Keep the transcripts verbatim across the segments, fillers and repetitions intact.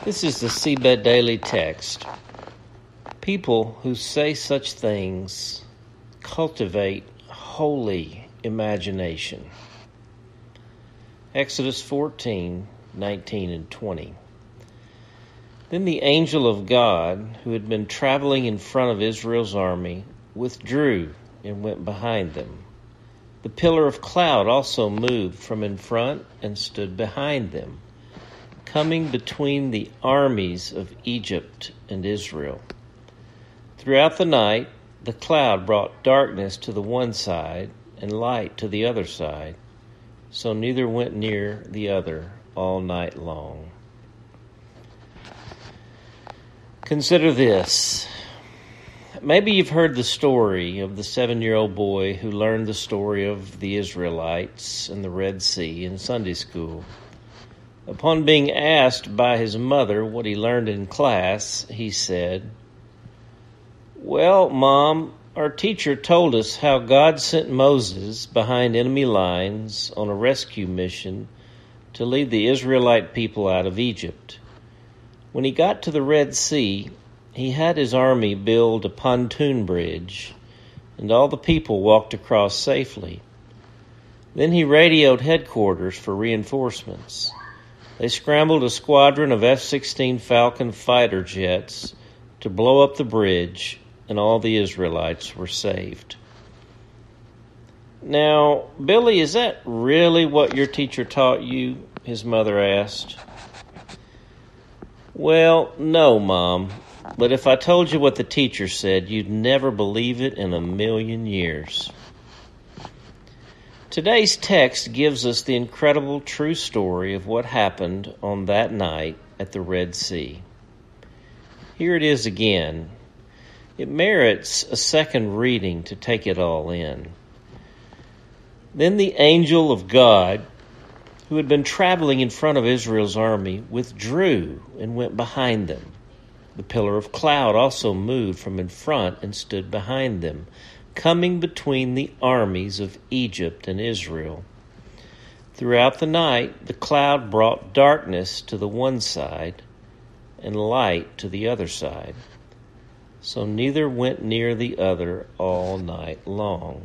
This is the Seabed Daily Text. People who say such things cultivate holy imagination. Exodus fourteen, nineteen and twenty. Then the angel of God, who had been traveling in front of Israel's army, withdrew and went behind them. The pillar of cloud also moved from in front and stood behind them, coming between the armies of Egypt and Israel. Throughout the night, the cloud brought darkness to the one side and light to the other side, so neither went near the other all night long. Consider this. Maybe you've heard the story of the seven-year-old boy who learned the story of the Israelites and the Red Sea in Sunday school. Upon being asked by his mother what he learned in class, he said, "Well, Mom, our teacher told us how God sent Moses behind enemy lines on a rescue mission to lead the Israelite people out of Egypt. When he got to the Red Sea, he had his army build a pontoon bridge, and all the people walked across safely. Then he radioed headquarters for reinforcements. They scrambled a squadron of F sixteen Falcon fighter jets to blow up the bridge, and all the Israelites were saved." "Now, Billy, is that really what your teacher taught you?" his mother asked. "Well, no, Mom, but if I told you what the teacher said, you'd never believe it in a million years." Today's text gives us the incredible true story of what happened on that night at the Red Sea. Here it is again. It merits a second reading to take it all in. Then the angel of God, who had been traveling in front of Israel's army, withdrew and went behind them. The pillar of cloud also moved from in front and stood behind them, coming between the armies of Egypt and Israel. Throughout the night, the cloud brought darkness to the one side and light to the other side, so neither went near the other all night long.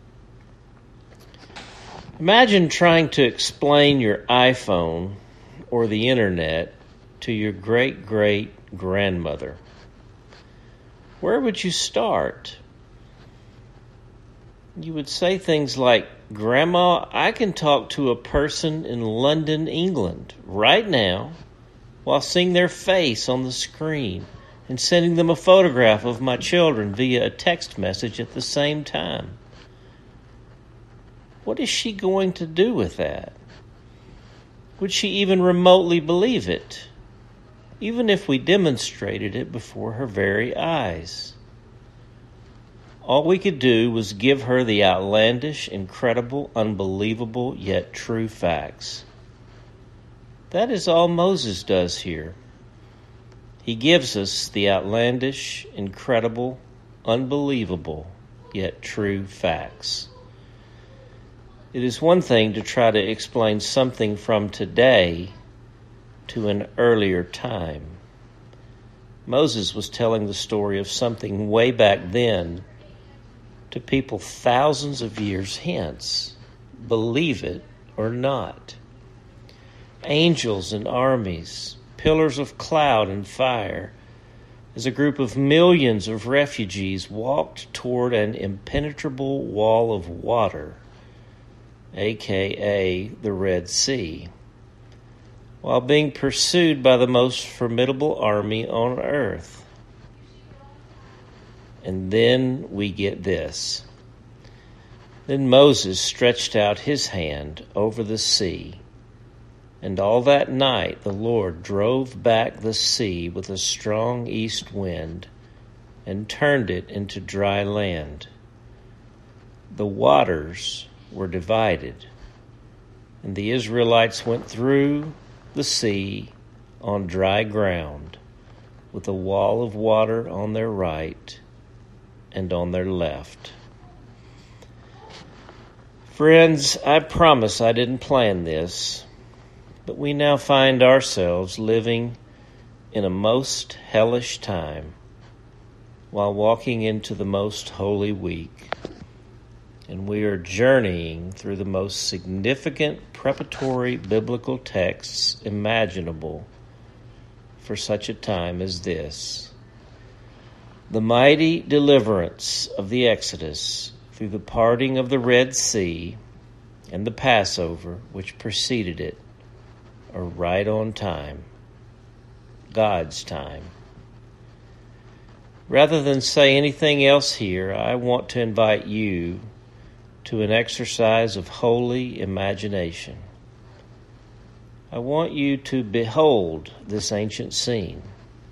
Imagine trying to explain your iPhone or the internet to your great-great-grandmother. Where would you start? You would say things like, "Grandma, I can talk to a person in London, England, right now, while seeing their face on the screen and sending them a photograph of my children via a text message at the same time." What is she going to do with that? Would she even remotely believe it, even if we demonstrated it before her very eyes? All we could do was give her the outlandish, incredible, unbelievable, yet true facts. That is all Moses does here. He gives us the outlandish, incredible, unbelievable, yet true facts. It is one thing to try to explain something from today to an earlier time. Moses was telling the story of something way back then to people thousands of years hence, believe it or not. Angels and armies, pillars of cloud and fire, as a group of millions of refugees walked toward an impenetrable wall of water, aka the Red Sea, while being pursued by the most formidable army on earth. And then we get this. Then Moses stretched out his hand over the sea, and all that night the Lord drove back the sea with a strong east wind and turned it into dry land. The waters were divided, and the Israelites went through the sea on dry ground, with a wall of water on their right and on their left. Friends, I promise I didn't plan this, but we now find ourselves living in a most hellish time while walking into the most holy week, and we are journeying through the most significant preparatory biblical texts imaginable for such a time as this. The mighty deliverance of the Exodus through the parting of the Red Sea and the Passover which preceded it are right on time, God's time. Rather than say anything else here, I want to invite you to an exercise of holy imagination. I want you to behold this ancient scene.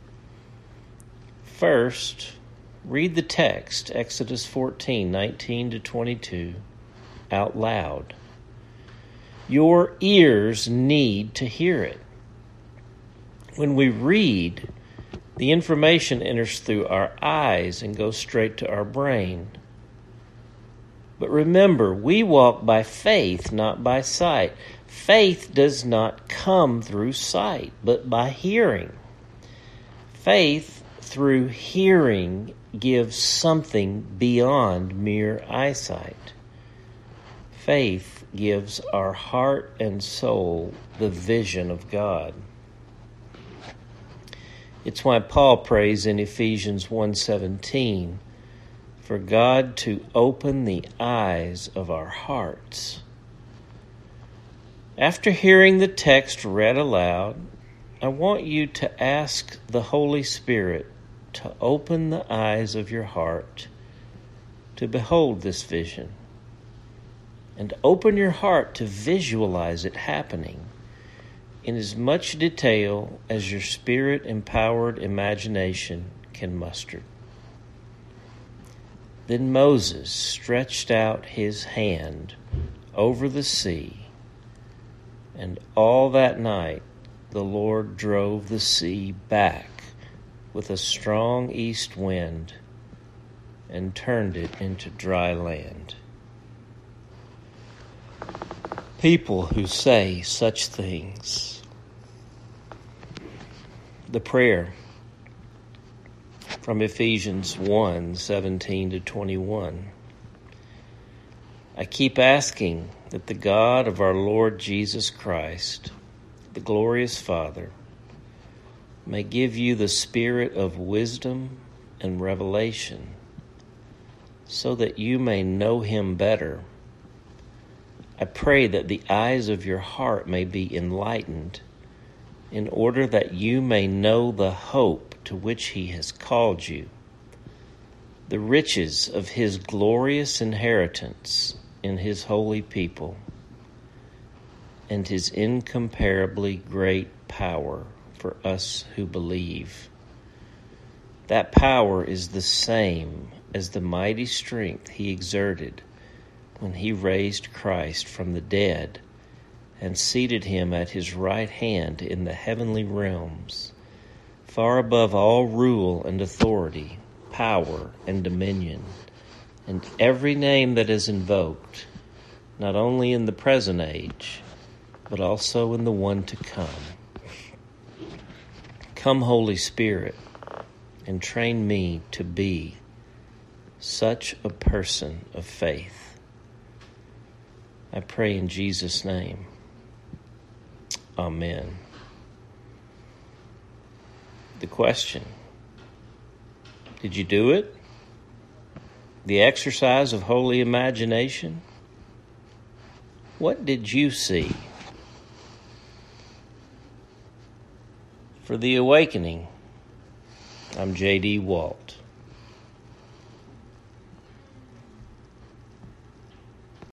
First, read the text, Exodus fourteen, nineteen to twenty-two, out loud. Your ears need to hear it. When we read, the information enters through our eyes and goes straight to our brain. But remember, we walk by faith, not by sight. Faith does not come through sight, but by hearing. Faith through hearing gives something beyond mere eyesight. Faith gives our heart and soul the vision of God. It's why Paul prays in Ephesians one seventeen, for God to open the eyes of our hearts. After hearing the text read aloud, I want you to ask the Holy Spirit to open the eyes of your heart to behold this vision, and open your heart to visualize it happening in as much detail as your spirit-empowered imagination can muster. Then Moses stretched out his hand over the sea, and all that night the Lord drove the sea back with a strong east wind and turned it into dry land. People who say such things. The prayer from Ephesians one seventeen to twenty-one. I keep asking that the God of our Lord Jesus Christ, the glorious Father, may give you the spirit of wisdom and revelation, so that you may know him better. I pray that the eyes of your heart may be enlightened, in order that you may know the hope to which he has called you, the riches of his glorious inheritance in his holy people, and his incomparably great power for us who believe. That power is the same as the mighty strength he exerted when he raised Christ from the dead and seated him at his right hand in the heavenly realms, far above all rule and authority, power and dominion, and every name that is invoked, not only in the present age, but also in the one to come. Come, Holy Spirit, and train me to be such a person of faith. I pray in Jesus' name. Amen. The question: did you do it? The exercise of holy imagination? What did you see? For The Awakening, I'm J D Walt.